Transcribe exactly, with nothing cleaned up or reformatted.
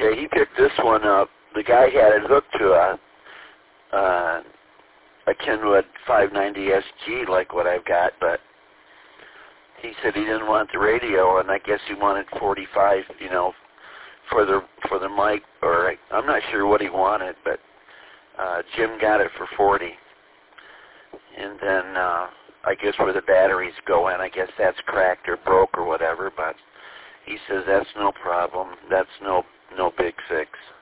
Okay, he picked this one up. The guy had it hooked to a uh, a Kenwood five ninety S G like what I've got, but he said he didn't want the radio, and I guess he wanted forty-five, you know, for the for the mic, or I'm not sure what he wanted, but uh, Jim got it for forty. And then uh, I guess where the batteries go in, I guess that's cracked or broke or whatever, but he says that's no problem. That's no no big fix.